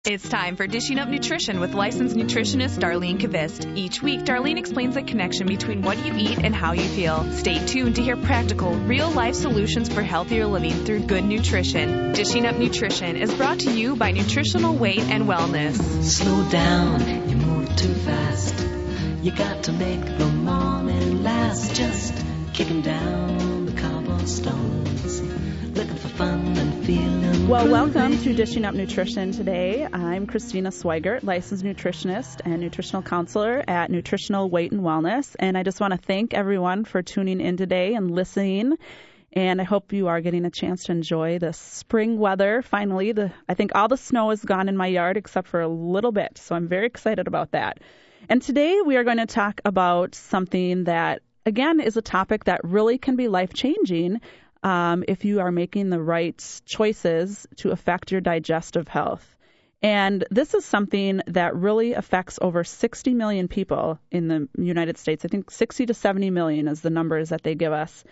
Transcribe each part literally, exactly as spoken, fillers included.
It's time for Dishing Up Nutrition with licensed nutritionist Darlene Kvist. Each week, Darlene explains the connection between what you eat and how you feel. Stay tuned to hear practical, real-life solutions for healthier living through good nutrition. Dishing Up Nutrition is brought to you by Nutritional Weight and Wellness. Slow down, you move too fast. You got to make the morning last. Just kicking down the cobblestones, looking for fun and feeling. Well, welcome to Dishing Up Nutrition today. I'm Christina Swigert, licensed nutritionist and nutritional counselor at Nutritional Weight and Wellness. And I just want to thank everyone for tuning in today and listening. And I hope you are getting a chance to enjoy the spring weather. Finally, the I think all the snow is gone in my yard except for a little bit. So I'm very excited about that. And today we are going to talk about something that, again, is a topic that really can be life-changing um, if you are making the right choices to affect your digestive health. And this is something that really affects over sixty million people in the United States. I think sixty to seventy million is the numbers that they give us.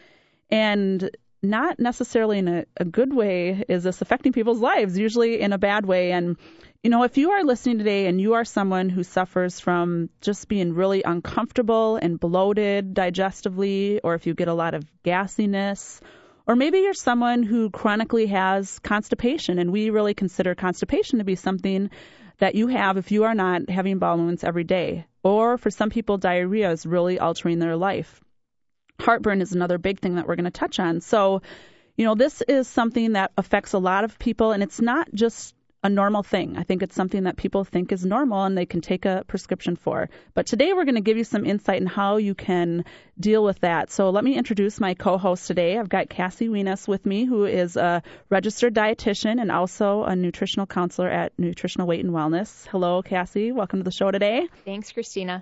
And not necessarily in a, a good way is this affecting people's lives, usually in a bad way. And, you know, if you are listening today and you are someone who suffers from just being really uncomfortable and bloated digestively, or if you get a lot of gassiness, or maybe you're someone who chronically has constipation, and we really consider constipation to be something that you have if you are not having bowel movements every day. Or for some people, diarrhea is really altering their life. Heartburn is another big thing that we're going to touch on. So, you know, this is something that affects a lot of people, and it's not just a normal thing. I think it's something that people think is normal and they can take a prescription for. But today we're going to give you some insight on how you can deal with that. So let me introduce my co-host today. I've got Cassie Wienes with me, who is a registered dietitian and also a nutritional counselor at Nutritional Weight and Wellness. Hello, Cassie. Welcome to the show today. Thanks, Christina.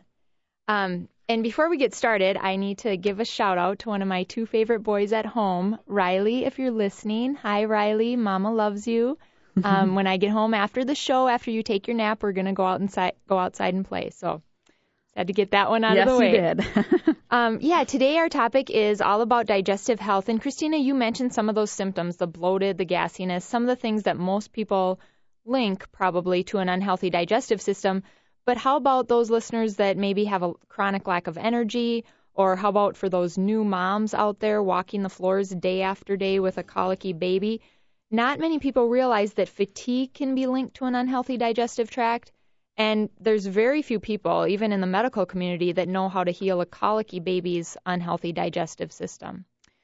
Um, and before we get started, I need to give a shout out to one of my two favorite boys at home, Riley, if you're listening. Hi, Riley. Mama loves you. Um, when I get home after the show, after you take your nap, we're going to go out inside, go outside and play. So had to get that one out yes, of the way. Yes, you did. um, yeah, today our topic is all about digestive health. And Christina, you mentioned some of those symptoms, the bloated, the gassiness, some of the things that most people link probably to an unhealthy digestive system. But how about those listeners that maybe have a chronic lack of energy? Or how about for those new moms out there walking the floors day after day with a colicky baby? Not many people realize that fatigue can be linked to an unhealthy digestive tract, and there's very few people, even in the medical community, that know how to heal a colicky baby's unhealthy digestive system.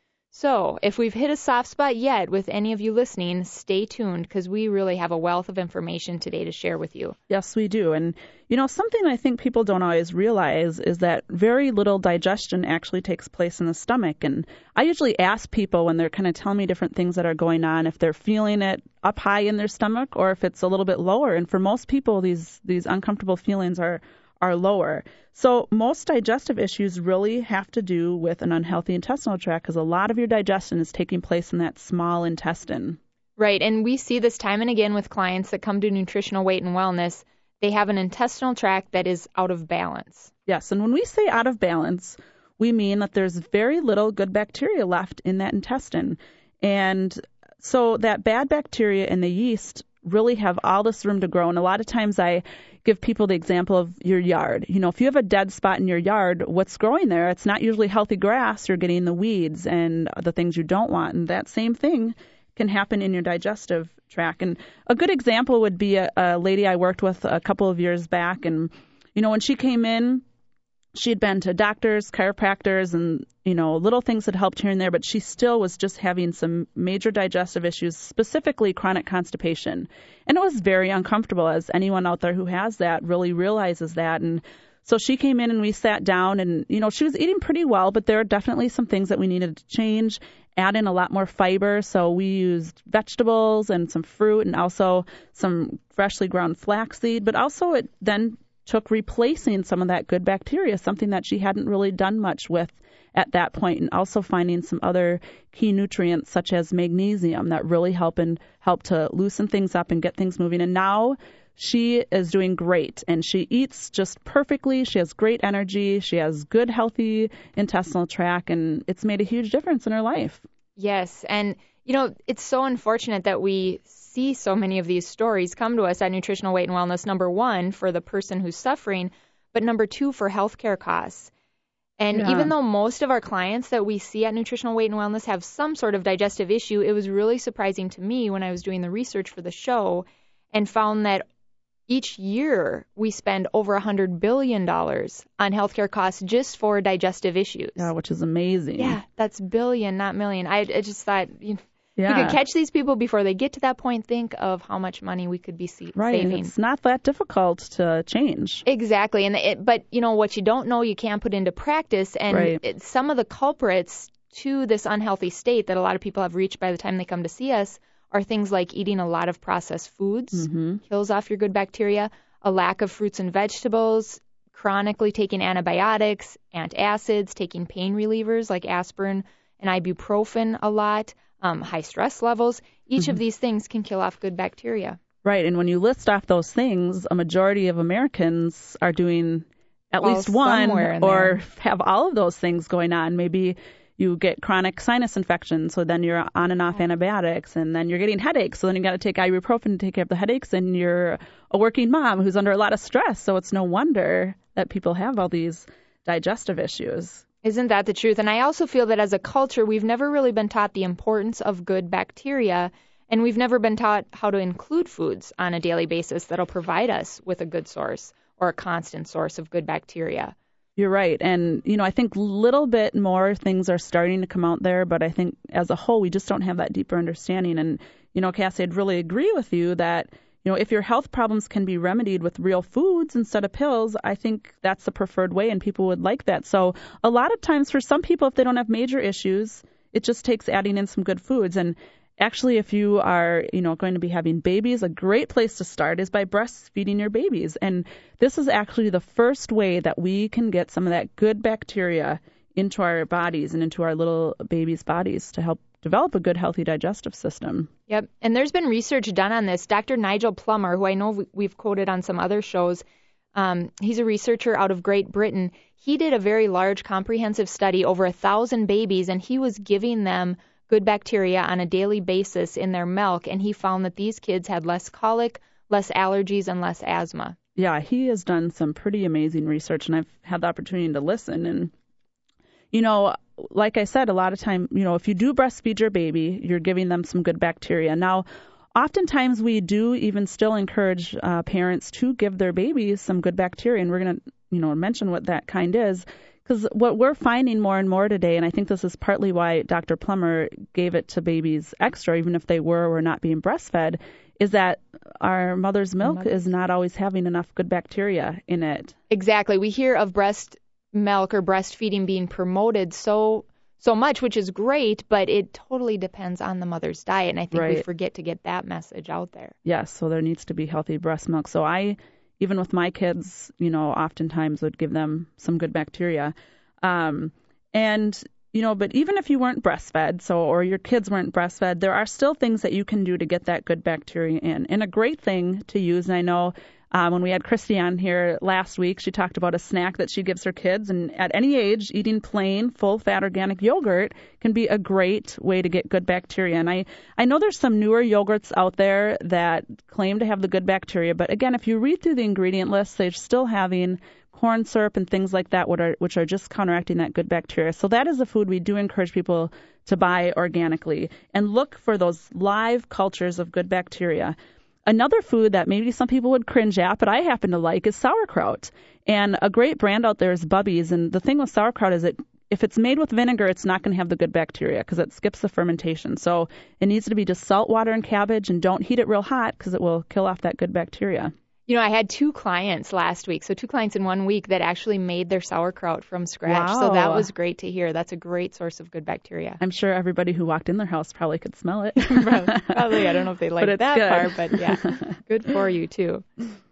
So if we've hit a soft spot yet with any of you listening, stay tuned because we really have a wealth of information today to share with you. Yes, we do. And, you know, something I think people don't always realize is that very little digestion actually takes place in the stomach. And I usually ask people when they're kind of telling me different things that are going on, if they're feeling it up high in their stomach or if it's a little bit lower. And for most people, these these uncomfortable feelings are are lower. So most digestive issues really have to do with an unhealthy intestinal tract because a lot of your digestion is taking place in that small intestine. Right, and we see this time and again with clients that come to Nutritional Weight and Wellness. They have an intestinal tract that is out of balance. Yes, and when we say out of balance, we mean that there's very little good bacteria left in that intestine. And so that bad bacteria and the yeast really have all this room to grow. And a lot of times I give people the example of your yard. You know, if you have a dead spot in your yard, what's growing there? It's not usually healthy grass. You're getting the weeds and the things you don't want. And that same thing can happen in your digestive tract. And a good example would be a, a lady I worked with a couple of years back. And, you know, when she came in, she had been to doctors, chiropractors, and, you know, little things that helped here and there, but she still was just having some major digestive issues, specifically chronic constipation. And it was very uncomfortable, as anyone out there who has that really realizes that. And so she came in and we sat down and, you know, she was eating pretty well, but there are definitely some things that we needed to change, add in a lot more fiber. So we used vegetables and some fruit and also some freshly ground flaxseed, but also it then took replacing some of that good bacteria, something that she hadn't really done much with at that point, and also finding some other key nutrients such as magnesium that really help and help to loosen things up and get things moving. And now she is doing great, and she eats just perfectly. She has great energy. She has good, healthy intestinal tract, and it's made a huge difference in her life. Yes, and you know, it's so unfortunate that we see so many of these stories come to us at Nutritional Weight and Wellness, number one, for the person who's suffering, but number two, for healthcare costs. And yeah. even though most of our clients that we see at Nutritional Weight and Wellness have some sort of digestive issue, it was really surprising to me when I was doing the research for the show and found that each year we spend over one hundred billion dollars on healthcare costs just for digestive issues. Yeah, which is amazing. Yeah, that's billion, not million. I, I just thought, you know, yeah. we could catch these people before they get to that point. Think of how much money we could be see- right. saving. Right, it's not that difficult to change. Exactly, and it, but you know what you don't know, you can't put into practice. And right. it, some of the culprits to this unhealthy state that a lot of people have reached by the time they come to see us are things like eating a lot of processed foods, mm-hmm. kills off your good bacteria, a lack of fruits and vegetables, chronically taking antibiotics, antacids, taking pain relievers like aspirin and ibuprofen a lot, um, high stress levels. Each mm-hmm. of these things can kill off good bacteria. Right, and when you list off those things, a majority of Americans are doing at well, least one or there. have all of those things going on. Maybe you get chronic sinus infection, so then you're on and off antibiotics, and then you're getting headaches, so then you got to take ibuprofen to take care of the headaches, and you're a working mom who's under a lot of stress, so it's no wonder that people have all these digestive issues. Isn't that the truth? And I also feel that as a culture, we've never really been taught the importance of good bacteria, and we've never been taught how to include foods on a daily basis that'll provide us with a good source or a constant source of good bacteria. You're right. And, you know, I think a little bit more things are starting to come out there, but I think as a whole, we just don't have that deeper understanding. And, you know, Cassie, I'd really agree with you that, you know, if your health problems can be remedied with real foods instead of pills, I think that's the preferred way and people would like that. So a lot of times for some people, if they don't have major issues, it just takes adding in some good foods. And actually, if you are, you know, going to be having babies, a great place to start is by breastfeeding your babies. And this is actually the first way that we can get some of that good bacteria into our bodies and into our little babies' bodies to help develop a good, healthy digestive system. Yep. And there's been research done on this. Doctor Nigel Plummer, who I know we've quoted on some other shows, um, he's a researcher out of Great Britain. He did a very large, comprehensive study over a thousand babies, and he was giving them good bacteria on a daily basis in their milk, and he found that these kids had less colic, less allergies, and less asthma. Yeah, he has done some pretty amazing research, and I've had the opportunity to listen. And, you know, like I said, a lot of time, you know, if you do breastfeed your baby, you're giving them some good bacteria. Now, oftentimes we do even still encourage uh, parents to give their babies some good bacteria, and we're going to, you know, mention what that kind is. Because what we're finding more and more today, and I think this is partly why Doctor Plummer gave it to babies extra, even if they were or were not being breastfed, is that our mother's milk Mother. is not always having enough good bacteria in it. Exactly. We hear of breast milk or breastfeeding being promoted so so much, which is great, but it totally depends on the mother's diet, and I think right. we forget to get that message out there. Yes, so there needs to be healthy breast milk. So I... Even with my kids, you know, oftentimes would give them some good bacteria. Um, and, you know, but even if you weren't breastfed, so or your kids weren't breastfed, there are still things that you can do to get that good bacteria in. And a great thing to use, and I know um, when we had Christy on here last week, she talked about a snack that she gives her kids. And at any age, eating plain, full-fat organic yogurt can be a great way to get good bacteria. And I, I know there's some newer yogurts out there that claim to have the good bacteria. But again, if you read through the ingredient list, they're still having corn syrup and things like that, which are, which are just counteracting that good bacteria. So that is a food we do encourage people to buy organically and look for those live cultures of good bacteria. Another food that maybe some people would cringe at, but I happen to like, is sauerkraut. And a great brand out there is Bubby's. And the thing with sauerkraut is that if it's made with vinegar, it's not going to have the good bacteria because it skips the fermentation. So it needs to be just salt, water, and cabbage, and don't heat it real hot because it will kill off that good bacteria. You know, I had two clients last week, so two clients in one week that actually made their sauerkraut from scratch. Wow. So that was great to hear. That's a great source of good bacteria. I'm sure everybody who walked in their house probably could smell it. Probably. I don't know if they like that good. part, but yeah, good for you too.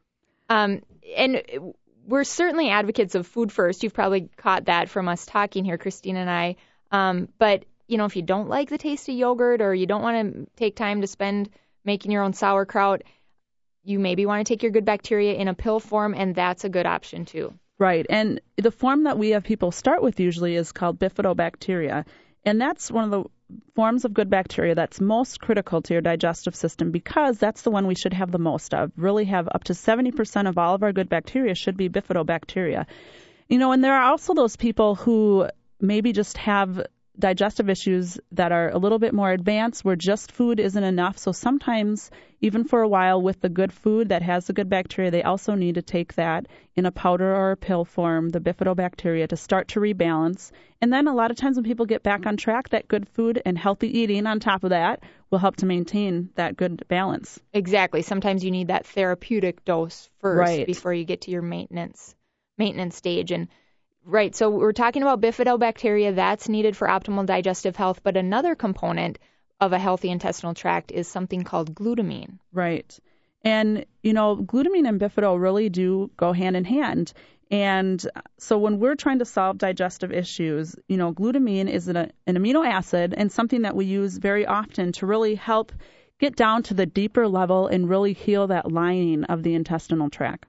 Um, and we're certainly advocates of food first. You've probably caught that from us talking here, Christine and I. Um, but, you know, if you don't like the taste of yogurt or you don't want to take time to spend making your own sauerkraut, you maybe want to take your good bacteria in a pill form, and that's a good option too. Right. And the form that we have people start with usually is called bifidobacteria. And that's one of the forms of good bacteria that's most critical to your digestive system because that's the one we should have the most of. Really have up to seventy percent of all of our good bacteria should be bifidobacteria. You know, and there are also those people who maybe just have digestive issues that are a little bit more advanced where just food isn't enough. So sometimes, even for a while with the good food that has the good bacteria, they also need to take that in a powder or a pill form, the bifidobacteria, to start to rebalance. And then a lot of times when people get back on track, that good food and healthy eating on top of that will help to maintain that good balance. Exactly. Sometimes you need that therapeutic dose first Right. before you get to your maintenance maintenance stage. And right, so we're talking about bifidobacteria. That's needed for optimal digestive health. But another component of a healthy intestinal tract is something called glutamine. Right. And, you know, glutamine and bifido really do go hand in hand. And so when we're trying to solve digestive issues, you know, glutamine is an, an amino acid and something that we use very often to really help get down to the deeper level and really heal that lining of the intestinal tract.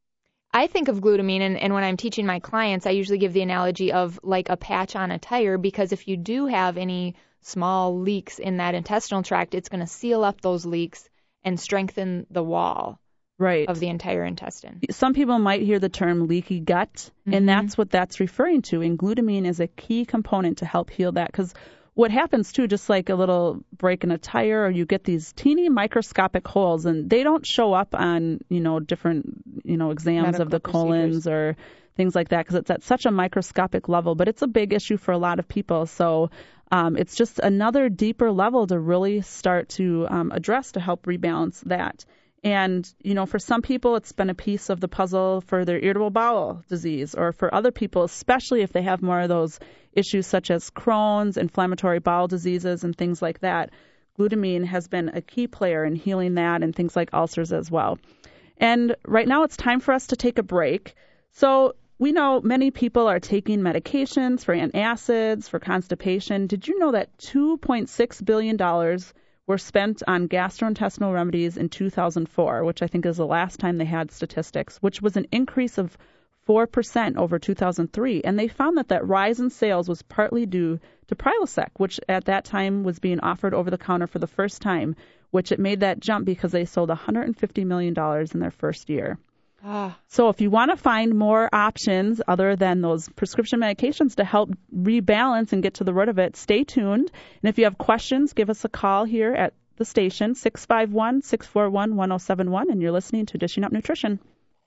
I think of glutamine, and, and when I'm teaching my clients, I usually give the analogy of like a patch on a tire, because if you do have any small leaks in that intestinal tract, it's going to seal up those leaks and strengthen the wall Right. of the entire intestine. Some people might hear the term leaky gut, mm-hmm. and that's what that's referring to. And glutamine is a key component to help heal that, because what happens, too, just like a little break in a tire, or you get these teeny microscopic holes, and they don't show up on, you know, different, you know, exams Medical of the procedures. colons or things like that, because it's at such a microscopic level. But it's a big issue for a lot of people. So um, it's just another deeper level to really start to um, address to help rebalance that. And, you know, for some people, it's been a piece of the puzzle for their irritable bowel disease, or for other people, especially if they have more of those issues such as Crohn's, inflammatory bowel diseases, and things like that. Glutamine has been a key player in healing that and things like ulcers as well. And right now it's time for us to take a break. So we know many people are taking medications for antacids, for constipation. Did you know that two point six billion dollars were spent on gastrointestinal remedies in two thousand four, which I think is the last time they had statistics, which was an increase of four percent over two thousand three. And they found that that rise in sales was partly due to Prilosec, which at that time was being offered over the counter for the first time, which it made that jump because they sold one hundred fifty million dollars in their first year. Ah. So if you want to find more options other than those prescription medications to help rebalance and get to the root of it, stay tuned. And if you have questions, give us a call here at the station, six five one, six four one, one oh seven one, and you're listening to Dishing Up Nutrition.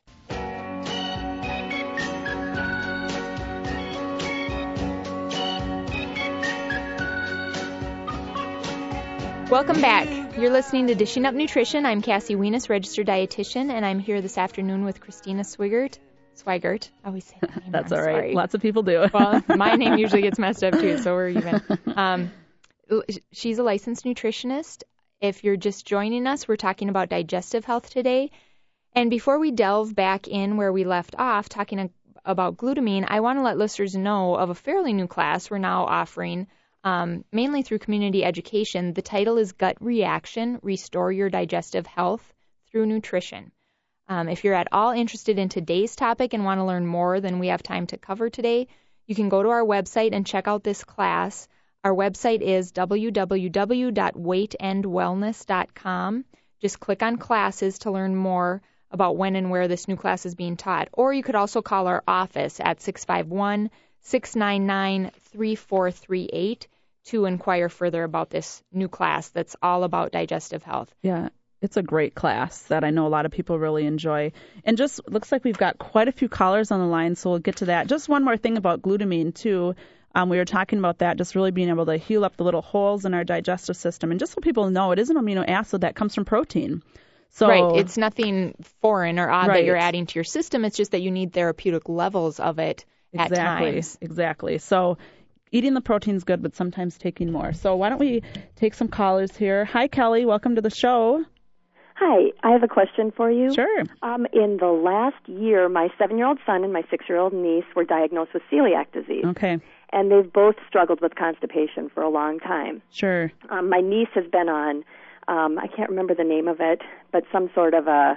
Welcome back. You're listening to Dishing Up Nutrition. I'm Cassie Wienis, registered dietitian, and I'm here this afternoon with Christina Swigert. Swigert. I always say that name. That's I'm all right. sorry. Lots of people do. Well, my name usually gets messed up too, so we're even. Um, she's a licensed nutritionist. If you're just joining us, we're talking about digestive health today. And before we delve back in where we left off, talking about glutamine, I want to let listeners know of a fairly new class we're now offering. Um, mainly through community education. The title is Gut Reaction, Restore Your Digestive Health Through Nutrition. Um, if you're at all interested in today's topic and want to learn more than we have time to cover today, you can go to our website and check out this class. Our website is w w w dot weight and wellness dot com. Just click on classes to learn more about when and where this new class is being taught. Or you could also call our office at six five one, six nine nine, three four three eight to inquire further about this new class that's all about digestive health. Yeah, it's a great class that I know a lot of people really enjoy. And just looks like we've got quite a few callers on the line, so we'll get to that. Just one more thing about glutamine, too. Um, we were talking about that, just really being able to heal up the little holes in our digestive system. And just so people know, it is an amino acid that comes from protein. So, right. It's nothing foreign or odd right. that you're adding to your system. It's just that you need therapeutic levels of it at exactly, times. Exactly. So eating the protein's good, but sometimes taking more. So why don't we take some callers here. Hi, Kelly. Welcome to the show. Hi. I have a question for you. Sure. Um, in the last year, my seven-year-old son and my six-year-old niece were diagnosed with celiac disease. Okay. And they've both struggled with constipation for a long time. Sure. Um, my niece has been on, um, I can't remember the name of it, but some sort of a,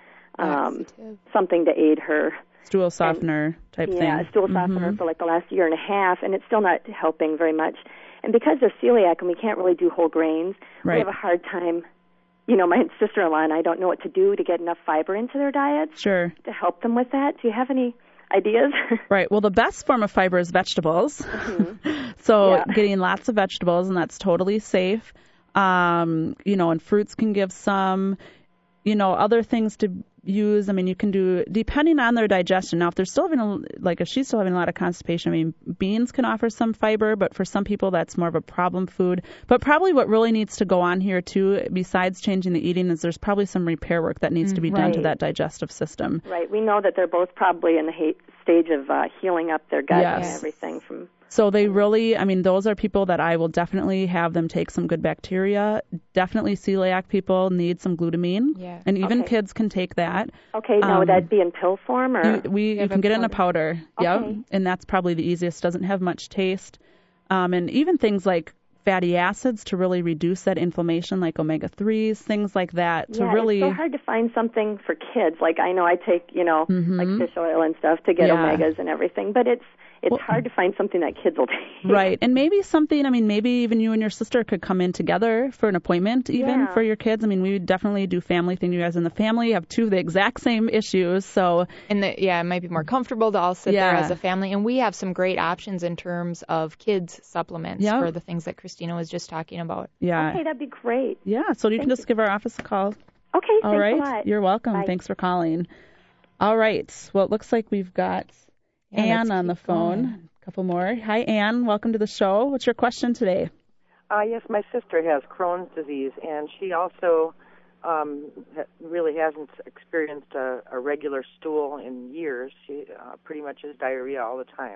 um, something to aid her. Stool softener and, type yeah, thing. Yeah, stool softener mm-hmm. for like the last year and a half, and it's still not helping very much. And because they're celiac and we can't really do whole grains, right. we have a hard time. You know, my sister-in-law and I don't know what to do to get enough fiber into their diets. Sure. To help them with that. Do you have any ideas? Right. Well, the best form of fiber is vegetables. Mm-hmm. so yeah. getting lots of vegetables, and that's totally safe. Um, you know, and fruits can give some, you know, other things to use. I mean, you can do, depending on their digestion. Now, if they're still having, a, like if she's still having a lot of constipation, I mean, beans can offer some fiber, but for some people that's more of a problem food. But probably what really needs to go on here, too, besides changing the eating, is there's probably some repair work that needs mm, to be right. done to that digestive system. Right. We know that they're both probably in the ha- stage of uh, healing up their gut yes. and everything from... So they really, I mean, those are people that I will definitely have them take some good bacteria. Definitely celiac people need some glutamine. Yeah. And even okay. kids can take that. Okay, now um, would that be in pill form? Or? You, we, you can get it in a powder. Okay. Yep. And that's probably the easiest. Doesn't have much taste. Um, and even things like fatty acids to really reduce that inflammation, like omega threes, things like that. To yeah, really... it's so hard to find something for kids. Like I know I take, you know, mm-hmm. like fish oil and stuff to get yeah. omegas and everything, but it's it's well, hard to find something that kids will take. Right. And maybe something, I mean, maybe even you and your sister could come in together for an appointment even yeah. for your kids. I mean, we would definitely do family thing. You guys in the family have two of the exact same issues. So, and the, yeah, it might be more comfortable to all sit yeah. there as a family. And we have some great options in terms of kids supplements yep. for the things that Christina was just talking about. Yeah. Okay, that'd be great. Yeah. So you Thank can just you. give our office a call. Okay. All thanks right. a lot. You're welcome. Bye. Thanks for calling. All right. Well, it looks like we've got yeah, Ann on the phone. Going. A couple more. Hi, Ann. Welcome to the show. What's your question today? Uh, yes, my sister has Crohn's disease, and she also um, ha- really hasn't experienced a, a regular stool in years. She uh, pretty much has diarrhea all the time.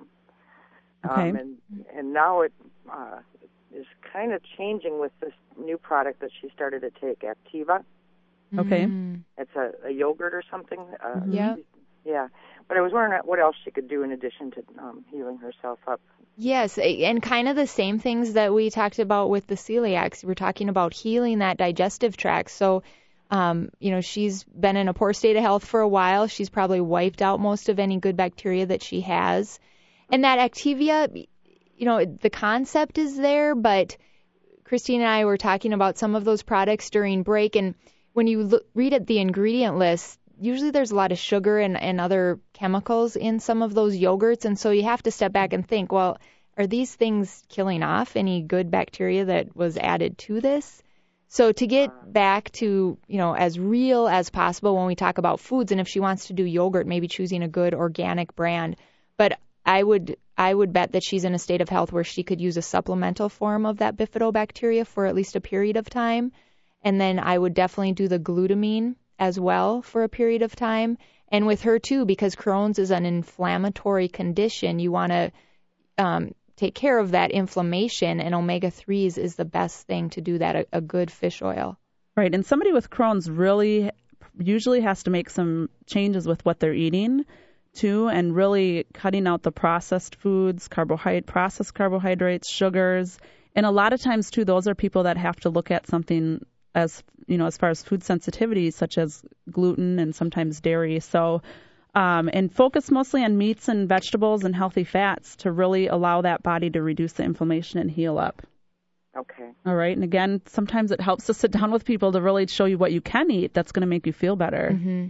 Okay. Um, and, and now it uh, is kind of changing with this new product that she started to take, Activa. Okay. Mm. It's a, a yogurt or something. Uh, Mm-hmm. Yeah. Yeah. But I was wondering what else she could do in addition to um, healing herself up. Yes, and kind of the same things that we talked about with the celiacs. We're talking about healing that digestive tract. So, um, you know, she's been in a poor state of health for a while. She's probably wiped out most of any good bacteria that she has. And that Activia, you know, the concept is there, but Christine and I were talking about some of those products during break. And when you look, read at the ingredient list, usually there's a lot of sugar and, and other chemicals in some of those yogurts. And so you have to step back and think, well, are these things killing off any good bacteria that was added to this? So to get back to, you know, as real as possible when we talk about foods, and if she wants to do yogurt, maybe choosing a good organic brand. But I would I would bet that she's in a state of health where she could use a supplemental form of that bifidobacteria for at least a period of time. And then I would definitely do the glutamine as well for a period of time. And with her too, because Crohn's is an inflammatory condition, you want to um, take care of that inflammation, and omega threes is the best thing to do that, a, a good fish oil. Right, and somebody with Crohn's really usually has to make some changes with what they're eating too, and really cutting out the processed foods, carbohydrate, processed carbohydrates, sugars. And a lot of times too, those are people that have to look at something as, you know, as far as food sensitivities, such as gluten and sometimes dairy. So, um, and focus mostly on meats and vegetables and healthy fats to really allow that body to reduce the inflammation and heal up. Okay. All right. And again, sometimes it helps to sit down with people to really show you what you can eat that's going to make you feel better. Mm-hmm.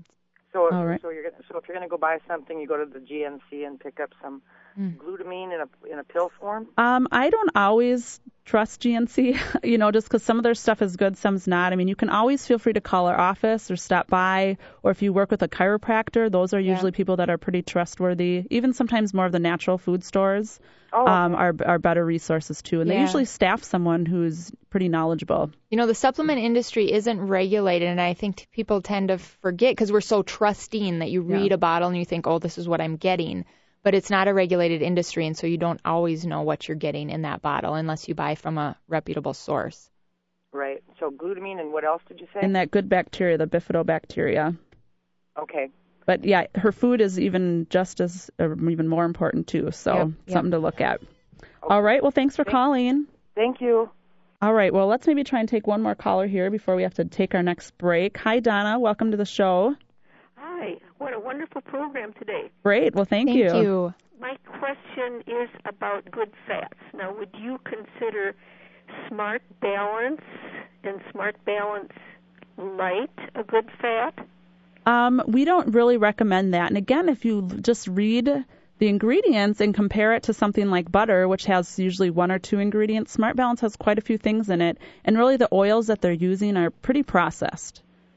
So, All right. so you're gonna, so if you're going to go buy something, you go to the G N C and pick up some Mm. glutamine in a in a pill form. Um, I don't always trust G N C, you know, just because some of their stuff is good, some's not. I mean, you can always feel free to call our office or stop by, or if you work with a chiropractor, those are usually Yeah. people that are pretty trustworthy. Even sometimes more of the natural food stores Oh, um, okay. are are better resources too, and they Yeah. usually staff someone who's pretty knowledgeable. You know, the supplement industry isn't regulated, and I think t- people tend to forget because we're so trusting that you read Yeah. a bottle and you think, oh, this is what I'm getting. But it's not a regulated industry, and so you don't always know what you're getting in that bottle unless you buy from a reputable source. Right. So glutamine and what else did you say? And that good bacteria, the bifidobacteria. Okay. But yeah, her food is even just as, or even more important too. So Yep, yep. something to look at. All right. Well, thanks for Thank- calling. Thank you. All right. Well, let's maybe try and take one more caller here before we have to take our next break. Hi, Donna. Welcome to the show. Hi. What a wonderful program today. Great. Well, thank, Thank you. you. my question is about good fats. Now, would you consider Smart Balance and Smart Balance Light a good fat? Um, we don't really recommend that. And again, if you just read the ingredients and compare it to something like butter, which has usually one or two ingredients, Smart Balance has quite a few things in it. And really the oils that they're using are pretty processed.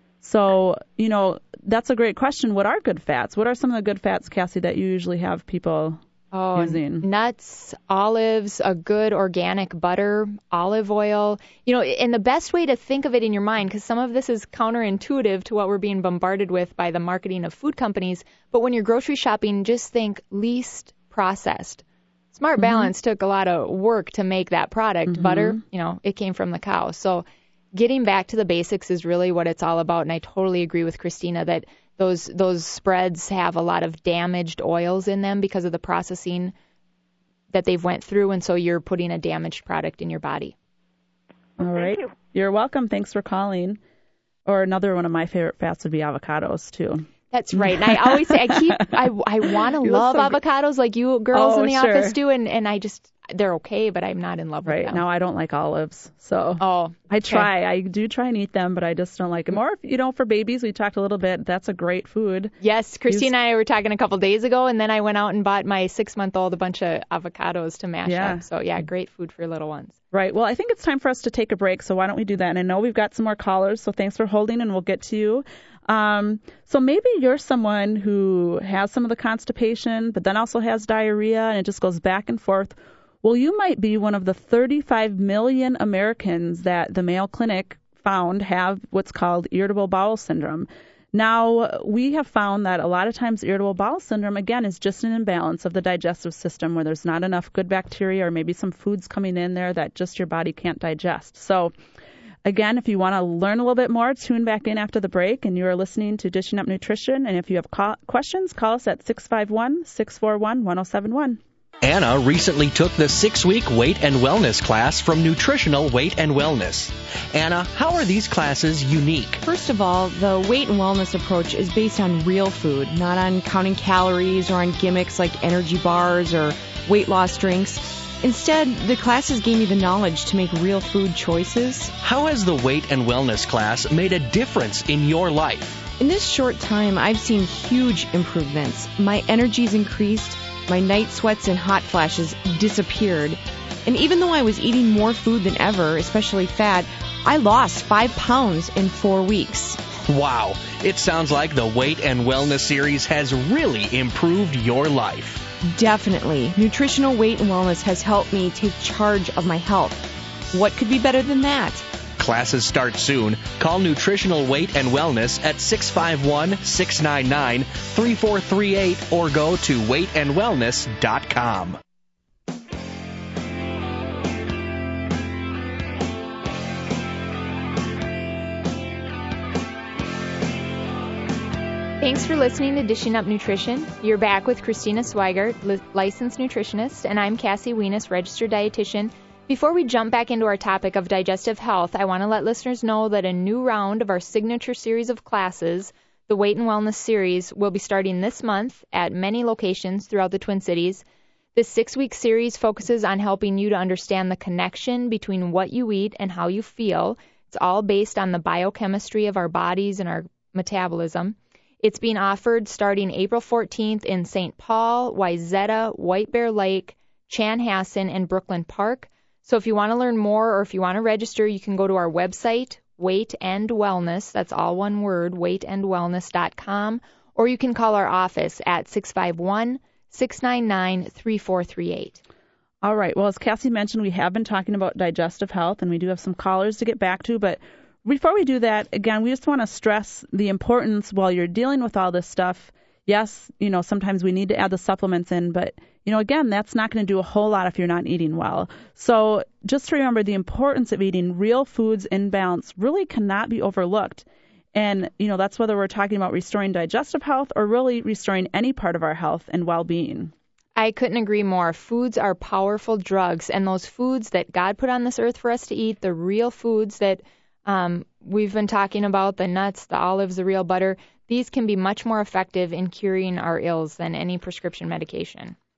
So, you know, that's a great question. What are good fats? What are some of the good fats, Cassie, that you usually have people oh, using? Nuts, olives, a good organic butter, olive oil. You know, and the best way to think of it in your mind, because some of this is counterintuitive to what we're being bombarded with by the marketing of food companies, but when you're grocery shopping, just think least processed. Smart mm-hmm. Balance took a lot of work to make that product. Mm-hmm. Butter, you know, it came from the cow. So getting back to the basics is really what it's all about, and I totally agree with Christina that those those spreads have a lot of damaged oils in them because of the processing that they've went through, and so you're putting a damaged product in your body. All right. Thank you. You're welcome. Thanks for calling. Or another one of my favorite fats would be avocados, too. That's right. And I always say, I keep, I, I want to love so avocados like you girls oh, in the sure. office do, and, and I just, they're okay, but I'm not in love right. with them. Right. Now I don't like olives, so oh, I try. Okay. I do try and eat them, but I just don't like them. Or, you know, for babies, we talked a little bit, that's a great food. Yes, Christine and I were talking a couple days ago, and then I went out and bought my six-month-old a bunch of avocados to mash yeah. up. So, yeah, great food for little ones. Right. Well, I think it's time for us to take a break, so why don't we do that? And I know we've got some more callers, so thanks for holding, and we'll get to you. Um, so maybe you're someone who has some of the constipation, but then also has diarrhea, and it just goes back and forth. Well, you might be one of the thirty-five million Americans that the Mayo Clinic found have what's called irritable bowel syndrome. Now, we have found that a lot of times irritable bowel syndrome, again, is just an imbalance of the digestive system where there's not enough good bacteria or maybe some foods coming in there that just your body can't digest. So, again, if you want to learn a little bit more, tune back in after the break, and you are listening to Dishing Up Nutrition. And if you have call- questions, call us at six five one, six four one, one oh seven one. Anna recently took the six-week Weight and Wellness class from Nutritional Weight and Wellness. Anna, how are these classes unique? First of all, the Weight and Wellness approach is based on real food, not on counting calories or on gimmicks like energy bars or weight loss drinks. Instead, the classes gain you the knowledge to make real food choices. How has the Weight and Wellness class made a difference in your life? In this short time, I've seen huge improvements. My energy's increased. My night sweats and hot flashes disappeared. And even though I was eating more food than ever, especially fat, I lost five pounds in four weeks. Wow. It sounds like the Weight and Wellness series has really improved your life. Definitely. Nutritional Weight and Wellness has helped me take charge of my health. What could be better than that? Classes start soon. Call Nutritional Weight and Wellness at six five one, six nine nine, three four three eight or go to weight and wellness dot com. Thanks for listening to Dishing Up Nutrition. You're back with Christina Swigert, li- licensed nutritionist, and I'm Cassie Wienis, registered dietitian. Before we jump back into our topic of digestive health, I want to let listeners know that a new round of our signature series of classes, the Weight and Wellness series, will be starting this month at many locations throughout the Twin Cities. This six-week series focuses on helping you to understand the connection between what you eat and how you feel. It's all based on the biochemistry of our bodies and our metabolism. It's being offered starting April fourteenth in Saint Paul, Wayzata, White Bear Lake, Chanhassen, and Brooklyn Park. So if you want to learn more or if you want to register, you can go to our website, Weight and Wellness, that's all one word, weight and wellness dot com, or you can call our office at six five one, six nine nine, three four three eight. All right. Well, as Cassie mentioned, we have been talking about digestive health, and we do have some callers to get back to, but before we do that, again, we just want to stress the importance while you're dealing with all this stuff. Yes, you know, sometimes we need to add the supplements in, but, you know, again, that's not going to do a whole lot if you're not eating well. So just to remember the importance of eating real foods in balance really cannot be overlooked. And, you know, that's whether we're talking about restoring digestive health or really restoring any part of our health and well-being. I couldn't agree more. Foods are powerful drugs, and those foods that God put on this earth for us to eat, the real foods that um, we've been talking about, the nuts, the olives, the real butter, these can be much more effective in curing our ills than any prescription medication.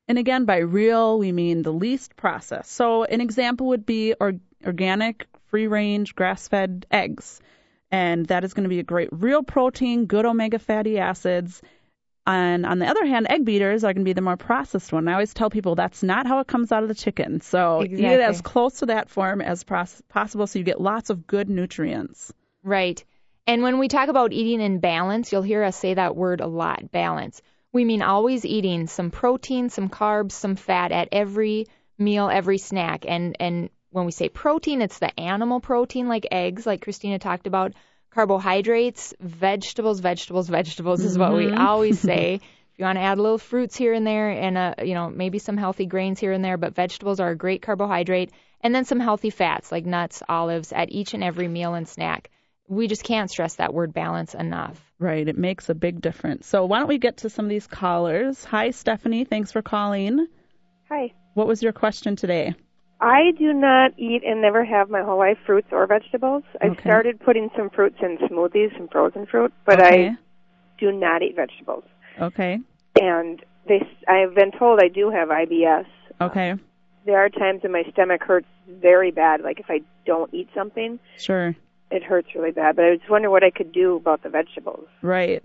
And again, by real, we mean the least processed. So an example would be or, organic, free-range, grass-fed eggs. And that is going to be a great real protein, good omega fatty acids. And on the other hand, egg beaters are going to be the more processed one. I always tell people that's not how it comes out of the chicken. So exactly. eat it as close to that form as pos- possible so you get lots of good nutrients. Right. And when we talk about eating in balance, you'll hear us say that word a lot, balance. We mean always eating some protein, some carbs, some fat at every meal, every snack. And and when we say protein, it's the animal protein like eggs, like Christina talked about. Carbohydrates, vegetables, vegetables, vegetables is what we always say. If you want to add a little fruits here and there and, uh, you know, maybe some healthy grains here and there, but vegetables are a great carbohydrate. And then some healthy fats like nuts, olives at each and every meal and snack. We just can't stress that word balance enough. Right. It makes a big difference. So why don't we get to some of these callers? Hi, Stephanie. Thanks for calling. Hi. What was your question today? I do not eat and never have my whole life fruits or vegetables. I Okay. started putting some fruits in smoothies, some frozen fruit, but Okay. I do not eat vegetables. Okay. And they, I have been told I do have I B S. Okay. There are times when my stomach hurts very bad, like if I don't eat something, Sure. it hurts really bad. But I was wondering what I could do about the vegetables. Right.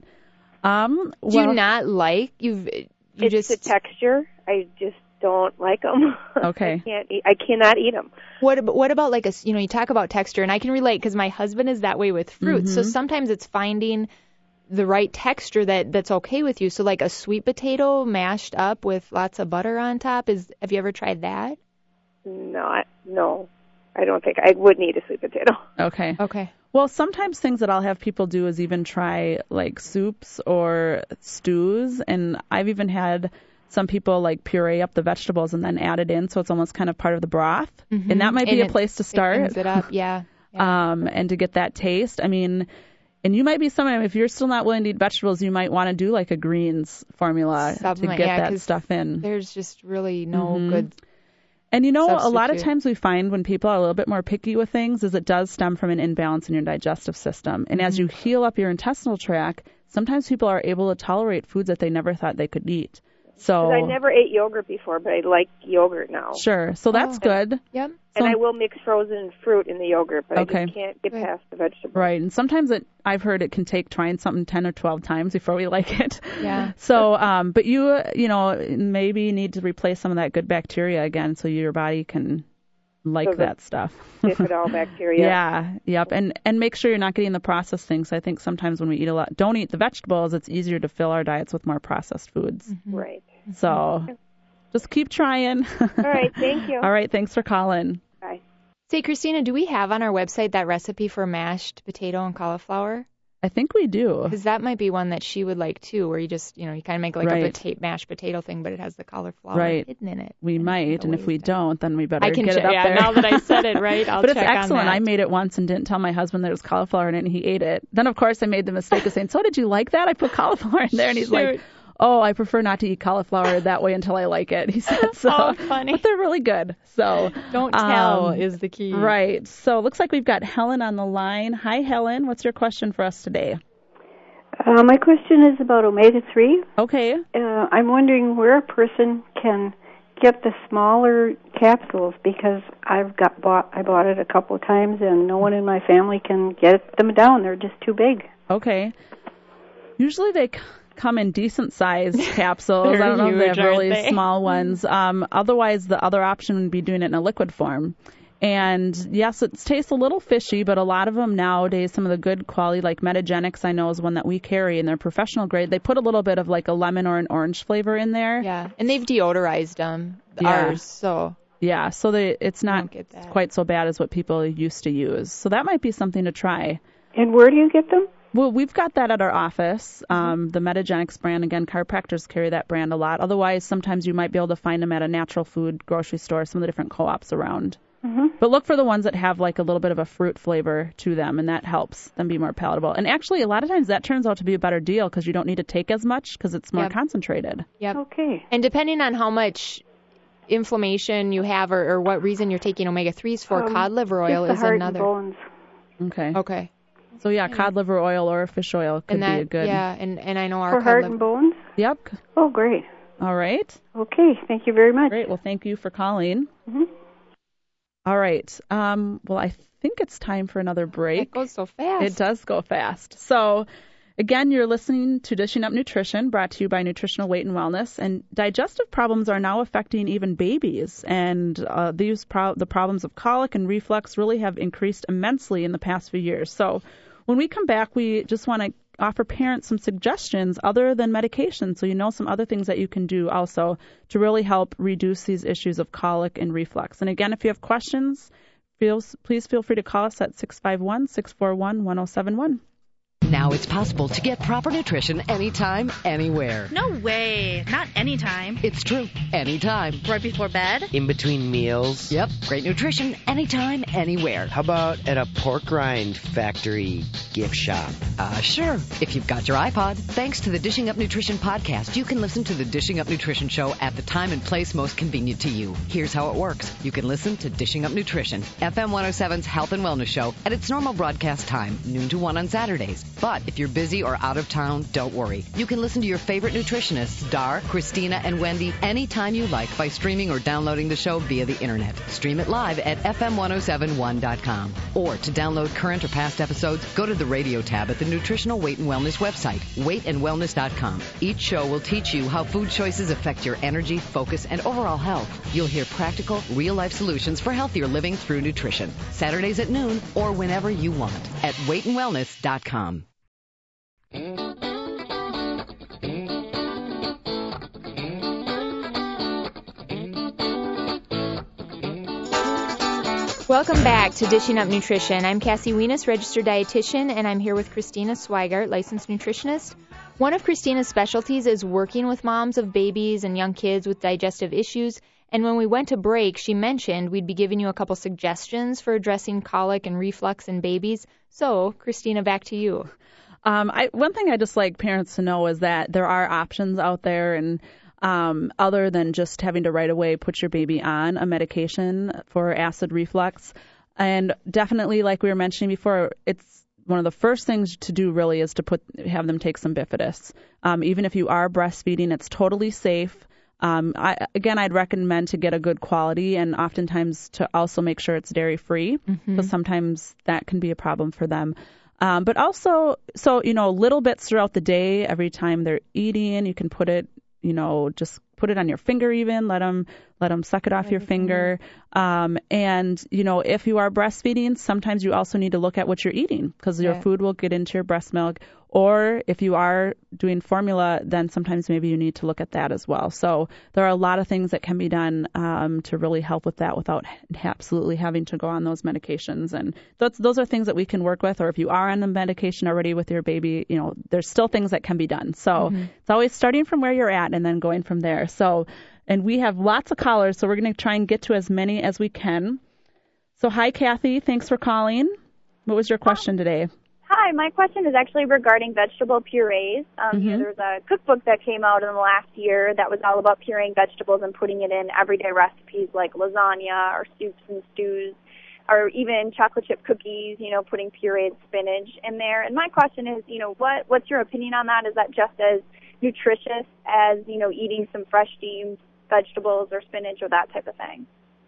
Um, Do well, you not like, you've, you It's just... the texture. I just don't like them. Okay. I can't eat, I cannot eat them. What ab- what about like a, you know, you talk about texture, and I can relate because my husband is that way with fruits. Mm-hmm. So sometimes it's finding the right texture that, that's okay with you. So like a sweet potato mashed up with lots of butter on top, is have you ever tried that? No, I, no. I don't think I would need a sweet potato. Okay. Okay. Well, sometimes things that I'll have people do is even try like soups or stews, and I've even had some people like puree up the vegetables and then add it in, so it's almost kind of part of the broth. Mm-hmm. And that might and be a it place to start. thickens it up, yeah. yeah. Um, and to get that taste. I mean, and you might be someone, if you're still not willing to eat vegetables, you might want to do like a greens formula Supplement, to get yeah, that 'cause stuff in. There's just really no Mhm. good. And you know, a lot of substitute. times we find when people are a little bit more picky with things is it does stem from an imbalance in your digestive system. And as you heal up your intestinal tract, sometimes people are able to tolerate foods that they never thought they could eat. So 'Cause I never ate yogurt before, but I like yogurt now. Sure. So that's Oh. good. Yep. And So- I will mix frozen fruit in the yogurt, but Okay. I just can't get Good. past the vegetables. Right. And sometimes it, I've heard it can take trying something ten or twelve times before we like it. Yeah. So, um, but you, uh, you know, maybe need to replace some of that good bacteria again so your body can like So the that stuff. Bifidol bacteria. Yeah, yep. And and make sure you're not getting the processed things. I think sometimes when we eat a lot, don't eat the vegetables, it's easier to fill our diets with more processed foods. Mm-hmm. Right. So just keep trying. All right. Thank you. All right. Thanks for calling. Bye. Say, Christina, do we have on our website that recipe for mashed potato and cauliflower? I think we do. Because that might be one that she would like too, where you just, you know, you kind of make like Right. a pota- mashed potato thing, but it has the cauliflower Right. hidden in it. We I don't might, know and what if we is that. don't, then we better I can get check. it up Yeah, there. now that I said it, right? I'll but it's check on excellent. that. I made it once and didn't tell my husband there was cauliflower in it, and he ate it. Then, of course, I made the mistake of saying, "So did you like that? I put cauliflower in there," and he's like, Shoot. "Oh, I prefer not to eat cauliflower that way until I like it." He said, "So, Oh, funny. but they're really good." So Don't tell um, is the key. Right. So it looks like we've got Helen on the line. Hi, Helen. What's your question for us today? Uh, my question is about omega three. Okay. Uh, I'm wondering where a person can get the smaller capsules because I've got bought I bought it a couple of times and no one in my family can get them down. They're just too big. Okay. Usually they c- come in decent sized capsules. They're I don't know if they huge, have really aren't they? small ones. Um, otherwise, the other option would be doing it in a liquid form. And yes, it tastes a little fishy, but a lot of them nowadays, some of the good quality, like Metagenics, I know is one that we carry, and they're professional grade. They put a little bit of like a lemon or an orange flavor in there. Yeah, and they've deodorized them, Yeah. ours, so Yeah, so they, it's not don't get that. quite so bad as what people used to use. So that might be something to try. And where do you get them? Well, we've got that at our office. Um, the Metagenics brand, again, chiropractors carry that brand a lot. Otherwise, sometimes you might be able to find them at a natural food grocery store, some of the different co-ops around. Mm-hmm. But look for the ones that have like a little bit of a fruit flavor to them, and that helps them be more palatable. And actually, a lot of times that turns out to be a better deal because you don't need to take as much because it's more Yep. concentrated. Yep. Okay. And depending on how much inflammation you have or, or what reason you're taking omega threes for, Um, cod liver oil just the is heart another. And bones. Okay. Okay. So yeah, cod liver oil or fish oil could And that, be a good. yeah, and, and I know our For cod heart liver. and bones? Yep. Oh, great. All right. Okay. Thank you very much. Great. Well, thank you for calling. Mm-hmm. All right. Um, well, I think it's time for another break. It goes so fast. It does go fast. So, again, you're listening to Dishing Up Nutrition, brought to you by Nutritional Weight and Wellness. And digestive problems are now affecting even babies. And uh, these pro- the problems of colic and reflux really have increased immensely in the past few years. So, when we come back, we just want to offer parents some suggestions other than medication, so you know some other things that you can do also to really help reduce these issues of colic and reflux. And again, if you have questions, feel, please feel free to call us at six five one, six four one, one oh seven one. Now it's possible to get proper nutrition anytime, anywhere. No way. Not anytime. It's true. Anytime. Right before bed? In between meals? Yep. Great nutrition anytime, anywhere. How about at a pork rind factory gift shop? Uh, sure. If you've got your iPod, thanks to the Dishing Up Nutrition podcast, you can listen to the Dishing Up Nutrition show at the time and place most convenient to you. Here's how it works. You can listen to Dishing Up Nutrition, F M one oh seven's health and wellness show, at its normal broadcast time, noon to one on Saturdays. But if you're busy or out of town, don't worry. You can listen to your favorite nutritionists, Dar, Christina, and Wendy, anytime you like by streaming or downloading the show via the internet. Stream it live at F M ten seventy-one dot com. Or to download current or past episodes, go to the radio tab at the Nutritional Weight and Wellness website, weight and wellness dot com. Each show will teach you how food choices affect your energy, focus, and overall health. You'll hear practical, real-life solutions for healthier living through nutrition. Saturdays at noon or whenever you want at weight and wellness dot com. Welcome back to Dishing Up Nutrition. I'm Cassie Wienis, registered dietitian, and I'm here with Christina Swigart, licensed nutritionist. One of Christina's specialties is working with moms of babies and young kids with digestive issues. And when we went to break, she mentioned we'd be giving you a couple suggestions for addressing colic and reflux in babies. So, Christina, back to you. Um, I, one thing I just like parents to know is that there are options out there, and um, other than just having to right away put your baby on a medication for acid reflux. And definitely, like we were mentioning before, it's one of the first things to do really is to put have them take some Bifidus. Um, even if you are breastfeeding, it's totally safe. Um, I, again, I'd recommend to get a good quality, and oftentimes to also make sure it's dairy-free, because mm-hmm. sometimes that can be a problem for them. Um, but also, so, you know, little bits throughout the day, every time they're eating, you can put it, you know, just put it on your finger even, let them, let them suck it off your finger. Um, and, you know, if you are breastfeeding, sometimes you also need to look at what you're eating, because your food will get into your breast milk. Or if you are doing formula, then sometimes maybe you need to look at that as well. So there are a lot of things that can be done um, to really help with that without absolutely having to go on those medications. And those, those are things that we can work with. Or if you are on the medication already with your baby, you know, there's still things that can be done. So mm-hmm. it's always starting from where you're at and then going from there. So, and we have lots of callers, so we're going to try and get to as many as we can. So hi, Kathy. Thanks for calling. What was your question today? Hi, my question is actually regarding vegetable purees. Um, mm-hmm. you know, there was a cookbook that came out in the last year that was all about pureeing vegetables and putting it in everyday recipes like lasagna or soups and stews, or even chocolate chip cookies, you know, putting pureed spinach in there. And my question is, you know, what what's your opinion on that? Is that just as nutritious as, you know, eating some fresh steamed vegetables or spinach or that type of thing?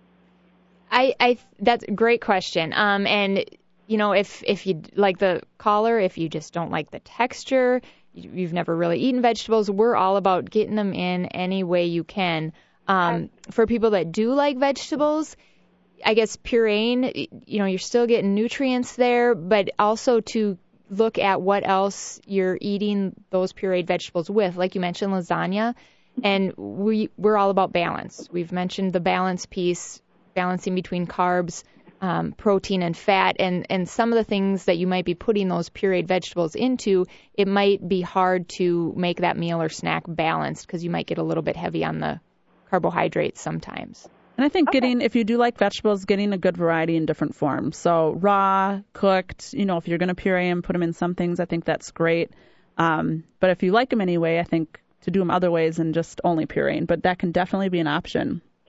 I, I that's a great question. Um, and You know, if, if you like the caller, if you just don't like the texture, you've never really eaten vegetables, we're all about getting them in any way you can. Um, okay. For people that do like vegetables, I guess pureeing, you know, you're still getting nutrients there, but also to look at what else you're eating those pureed vegetables with. Like you mentioned, lasagna, and we, we're all about balance. We've mentioned the balance piece, balancing between carbs, Um, protein and fat, and, and some of the things that you might be putting those pureed vegetables into, it might be hard to make that meal or snack balanced because you might get a little bit heavy on the carbohydrates sometimes. And I think okay. getting, if you do like vegetables, getting a good variety in different forms. So raw, cooked, you know, if you're going to puree them, put them in some things, I think that's great. Um, but if you like them anyway, I think to do them other ways than just only pureeing, but that can definitely be an option.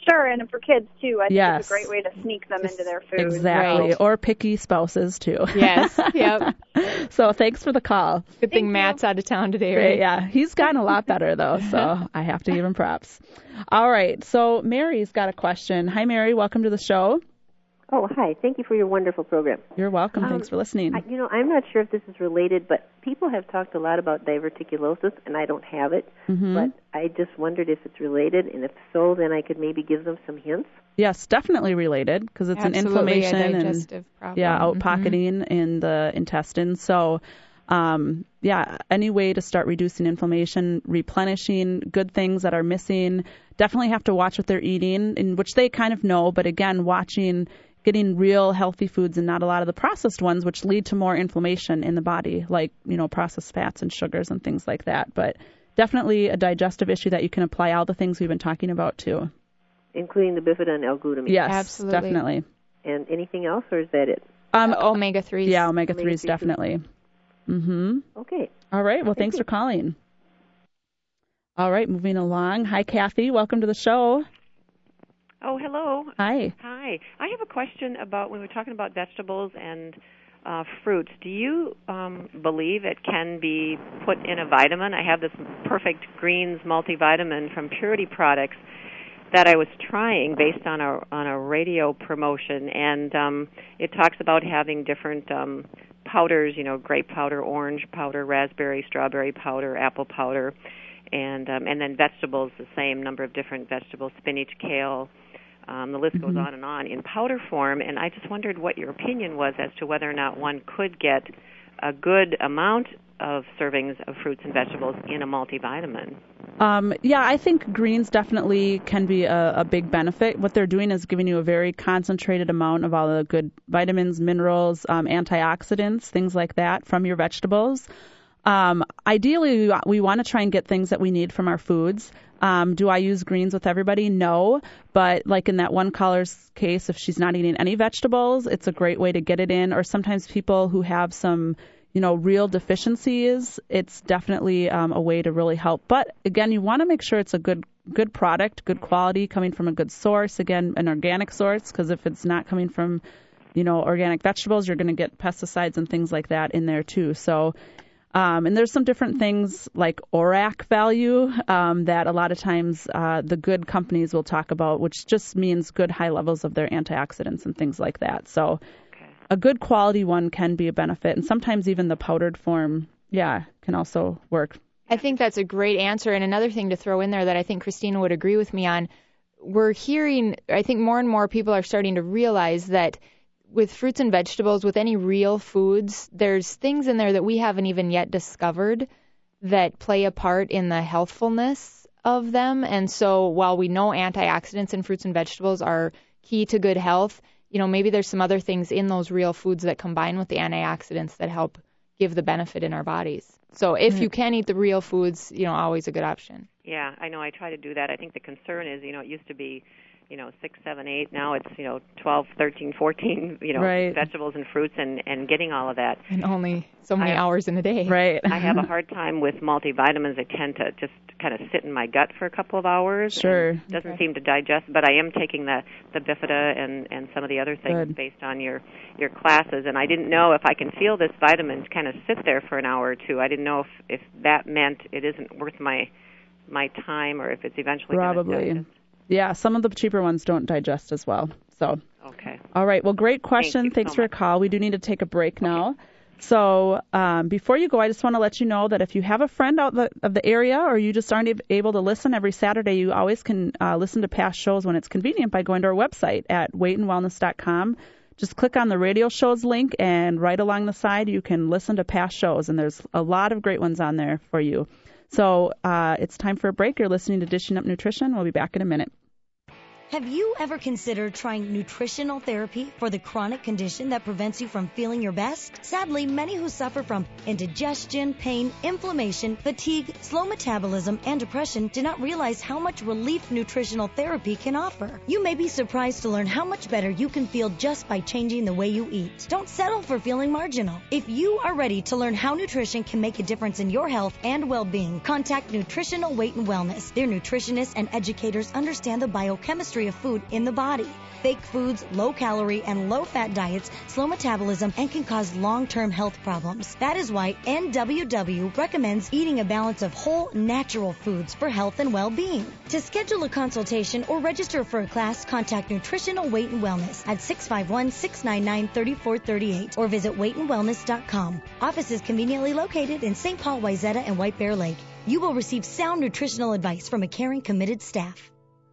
Sure, and for kids too. I think yes. it's a great way to sneak them into their food. Exactly, Right. or picky spouses too. Yes, yep. So thanks for the call. Good thing Matt's out of town today, right? Yeah, he's gotten a lot better though, so I have to give him props. All right, so Mary's got a question. Hi, Mary. Welcome to the show. Oh, hi. Thank you for your wonderful program. You're welcome. Um, Thanks for listening. I, you know, I'm not sure if this is related, but people have talked a lot about diverticulosis, and I don't have it. Mm-hmm. But I just wondered if it's related, and if so, then I could maybe give them some hints. Yes, definitely related because it's Absolutely, an inflammation a digestive and problem. yeah, out Mm-hmm. pocketing in the intestines. So, um, yeah, any way to start reducing inflammation, replenishing good things that are missing. Definitely have to watch what they're eating, in which they kind of know. But again, watching. Getting real healthy foods and not a lot of the processed ones, which lead to more inflammation in the body, like, you know, processed fats and sugars and things like that. But definitely a digestive issue that you can apply all the things we've been talking about to. Including the bifida and L-glutamine. Yes, absolutely. Definitely. And anything else, or is that it? Um, uh, omega threes. Yeah, omega threes, definitely. Mm-hmm. Okay. All right. Well, Thank thanks you. for calling. All right, moving along. Hi, Kathy. Welcome to the show. Oh, hello. Hi. Hi. I have a question about when we're talking about vegetables and uh, fruits. Do you um, believe it can be put in a vitamin? I have this Perfect Greens multivitamin from Purity Products that I was trying based on a on a radio promotion, and um, it talks about having different um, powders, you know, grape powder, orange powder, raspberry, strawberry powder, apple powder, and um, and then vegetables, the same number of different vegetables, spinach, kale. Um, the list goes Mm-hmm. on and on in powder form, and I just wondered what your opinion was as to whether or not one could get a good amount of servings of fruits and vegetables in a multivitamin. Um, yeah, I think greens definitely can be a, a big benefit. What they're doing is giving you a very concentrated amount of all the good vitamins, minerals, um, antioxidants, things like that from your vegetables. Um, ideally, we, we want to try and get things that we need from our foods. Um, do I use greens with everybody? No. But like in that one caller's case, if she's not eating any vegetables, it's a great way to get it in. Or sometimes people who have some, you know, real deficiencies, it's definitely um, a way to really help. But again, you want to make sure it's a good good product, good quality, coming from a good source. Again, an organic source, because if it's not coming from, you know, organic vegetables, you're going to get pesticides and things like that in there too. So. Um, and there's some different things like O R A C value um, that a lot of times uh, the good companies will talk about, which just means good high levels of their antioxidants and things like that. So okay. A good quality one can be a benefit. And sometimes even the powdered form, yeah, can also work. I think that's a great answer. And another thing to throw in there that I think Christina would agree with me on, we're hearing, I think more and more people are starting to realize that with fruits and vegetables, with any real foods, there's things in there that we haven't even yet discovered that play a part in the healthfulness of them. And so while we know antioxidants in fruits and vegetables are key to good health, you know, maybe there's some other things in those real foods that combine with the antioxidants that help give the benefit in our bodies. So if mm-hmm. you can eat the real foods, you know, always a good option. Yeah, I know. I try to do that. I think the concern is, you know, it used to be, you know, six, seven, eight. Now it's, you know, twelve, thirteen, fourteen, you know, right. vegetables and fruits and, and getting all of that. And only so many I, hours in a day. Right. I have a hard time with multivitamins. I tend to just kind of sit in my gut for a couple of hours. Sure. It doesn't okay. seem to digest, but I am taking the, the bifida and, and some of the other things Good. based on your, your classes. And I didn't know if I can feel this vitamin kind of sit there for an hour or two. I didn't know if, if that meant it isn't worth my my time or if it's eventually Probably. going to digest. Yeah, some of the cheaper ones don't digest as well. So, okay. All right. Well, great question. Thank Thanks so for your much. call. We do need to take a break now. So um, before you go, I just want to let you know that if you have a friend out the, of the area or you just aren't able to listen every Saturday, you always can uh, listen to past shows when it's convenient by going to our website at weight and wellness dot com. Just click on the radio shows link, and right along the side you can listen to past shows, and there's a lot of great ones on there for you. So uh, it's time for a break. You're listening to Dishing Up Nutrition. We'll be back in a minute. Have you ever considered trying nutritional therapy for the chronic condition that prevents you from feeling your best? Sadly, many who suffer from indigestion, pain, inflammation, fatigue, slow metabolism, and depression do not realize how much relief nutritional therapy can offer. You may be surprised to learn how much better you can feel just by changing the way you eat. Don't settle for feeling marginal. If you are ready to learn how nutrition can make a difference in your health and well-being, contact Nutritional Weight and Wellness. Their nutritionists and educators understand the biochemistry chemistry of food in the body. Fake foods, low-calorie, and low-fat diets slow metabolism and can cause long-term health problems. That is why N W W recommends eating a balance of whole, natural foods for health and well-being. To schedule a consultation or register for a class, contact Nutritional Weight and Wellness at six five one, six nine nine, three four three eight or visit weight and wellness dot com. Office is conveniently located in Saint Paul, Wayzata, and White Bear Lake. You will receive sound nutritional advice from a caring, committed staff.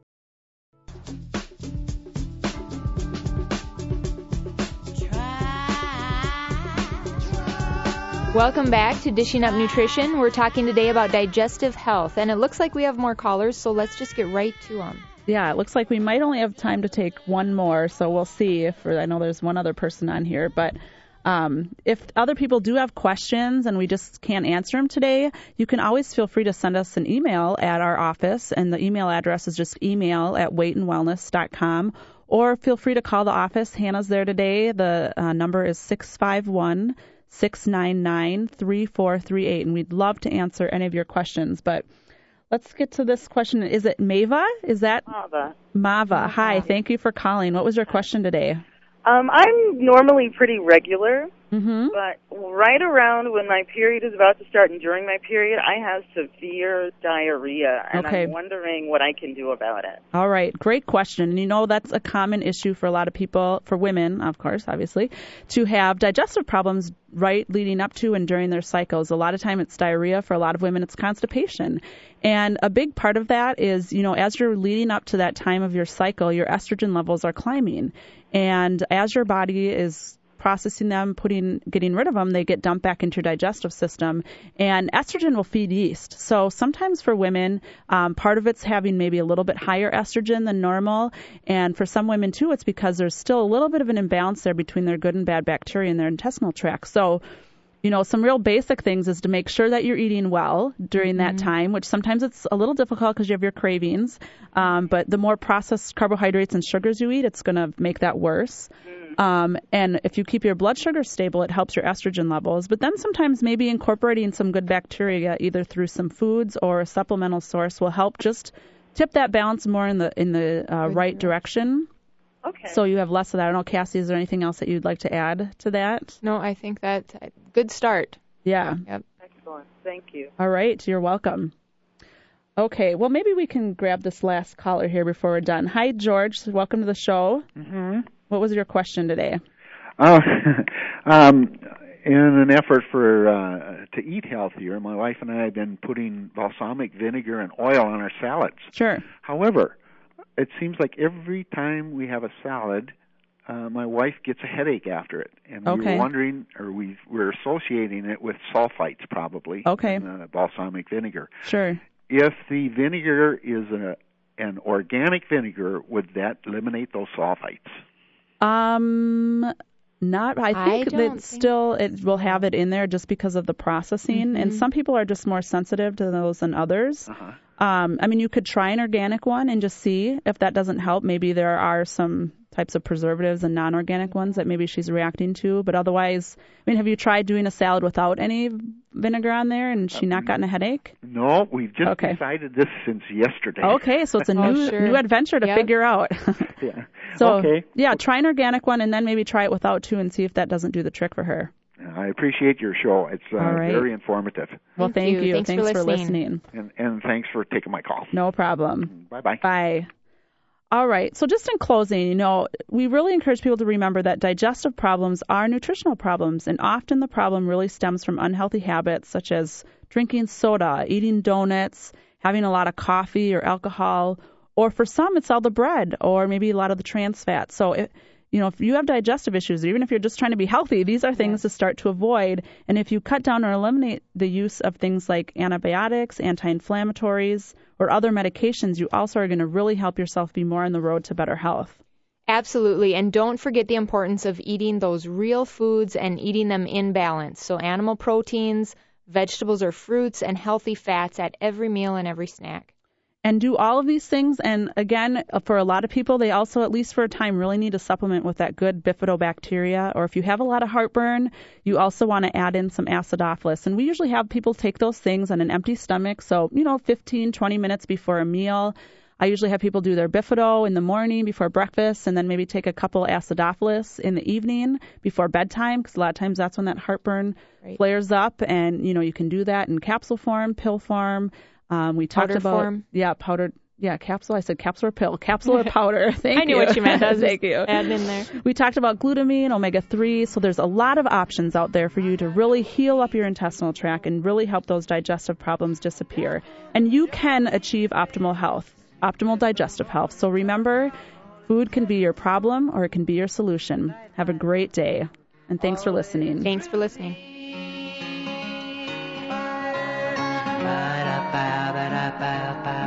Welcome back to Dishing Up Nutrition. We're talking today about digestive health, and it looks like we have more callers, so let's just get right to them. Yeah, it looks like we might only have time to take one more, so we'll see. If I know there's one other person on here, but um, if other people do have questions and we just can't answer them today, you can always feel free to send us an email at our office, and the email address is just email at weight and wellness dot com, or feel free to call the office. Hannah's there today. The uh, number is six five one, six nine nine, three four three eight, and we'd love to answer any of your questions. But let's get to this question. Is it Mava? Is that Mava? Mava. Hi, thank you for calling. What was your question today? Um, I'm normally pretty regular, mm-hmm. but right around when my period is about to start and during my period, I have severe diarrhea, and okay. I'm wondering what I can do about it. All right, great question. And you know that's a common issue for a lot of people, for women, of course, obviously, to have digestive problems right leading up to and during their cycles. A lot of time it's diarrhea. For a lot of women, it's constipation. And a big part of that is, you know, as you're leading up to that time of your cycle, your estrogen levels are climbing. And as your body is processing them, putting, getting rid of them, they get dumped back into your digestive system. And estrogen will feed yeast. So sometimes for women, um, part of it's having maybe a little bit higher estrogen than normal. And for some women, too, it's because there's still a little bit of an imbalance there between their good and bad bacteria in their intestinal tract. So, you know, some real basic things is to make sure that you're eating well during that mm-hmm. time, which sometimes it's a little difficult because you have your cravings. Um, but the more processed carbohydrates and sugars you eat, it's going to make that worse. Mm. Um, and if you keep your blood sugar stable, it helps your estrogen levels. But then sometimes maybe incorporating some good bacteria, either through some foods or a supplemental source, will help just tip that balance more in the in the uh, right direction. Okay. So you have less of that. I don't know, Cassie, is there anything else that you'd like to add to that? No, I think that's a good start. Yeah. Yep. Excellent. Thank you. All right. You're welcome. Okay. Well, maybe we can grab this last caller here before we're done. Hi, George. Welcome to the show. Mm-hmm. What was your question today? Uh, um, in an effort for uh, to eat healthier, my wife and I have been putting balsamic vinegar and oil on our salads. Sure. However, it seems like every time we have a salad, uh, my wife gets a headache after it. And okay. we were wondering, or we, we're associating it with sulfites probably okay. in uh, balsamic vinegar. Sure. If the vinegar is a, an organic vinegar, would that eliminate those sulfites? Um... Not, I think I that think still it will have it in there just because of the processing, mm-hmm. and some people are just more sensitive to those than others. Uh-huh. Um, I mean, you could try an organic one and just see if that doesn't help. Maybe there are some types of preservatives and non-organic ones that maybe she's reacting to, but otherwise, I mean, have you tried doing a salad without any vinegar on there, and she um, not gotten a headache? No, we've just okay. decided this since yesterday. Okay, so it's a new oh, sure. new adventure to yep. figure out. yeah. So, okay. yeah, try an organic one and then maybe try it without too and see if that doesn't do the trick for her. I appreciate your show. It's uh, right. very informative. Well, thank, thank you. you. Thanks, Thanks for for listening. listening. And, and thanks for taking my call. No problem. Bye-bye. Bye. All right. So just in closing, you know, we really encourage people to remember that digestive problems are nutritional problems, and often the problem really stems from unhealthy habits such as drinking soda, eating donuts, having a lot of coffee or alcohol, or for some it's all the bread or maybe a lot of the trans fats. So, it, you know, if you have digestive issues, or even if you're just trying to be healthy, these are things yes. to start to avoid. And if you cut down or eliminate the use of things like antibiotics, anti-inflammatories, or other medications, you also are going to really help yourself be more on the road to better health. Absolutely. And don't forget the importance of eating those real foods and eating them in balance. So animal proteins, vegetables or fruits, and healthy fats at every meal and every snack. And do all of these things. And again, for a lot of people, they also, at least for a time, really need to supplement with that good bifidobacteria. Or if you have a lot of heartburn, you also want to add in some acidophilus. And we usually have people take those things on an empty stomach. So, you know, fifteen, twenty minutes before a meal. I usually have people do their Bifido in the morning before breakfast, and then maybe take a couple acidophilus in the evening before bedtime, because a lot of times that's when that heartburn right. flares up. And, you know, you can do that in capsule form, pill form. Um, we talked powder about form. Yeah, powdered. Yeah, capsule. I said capsule or pill. Capsule or powder. Thank you. I knew what you meant. I was Thank you. adding in there. We talked about glutamine, omega three. So there's a lot of options out there for you to really heal up your intestinal tract and really help those digestive problems disappear. And you can achieve optimal health, optimal digestive health. So remember, food can be your problem or it can be your solution. Have a great day. And thanks for listening. Thanks for listening. Ba-da-ba-ba-da-ba-ba.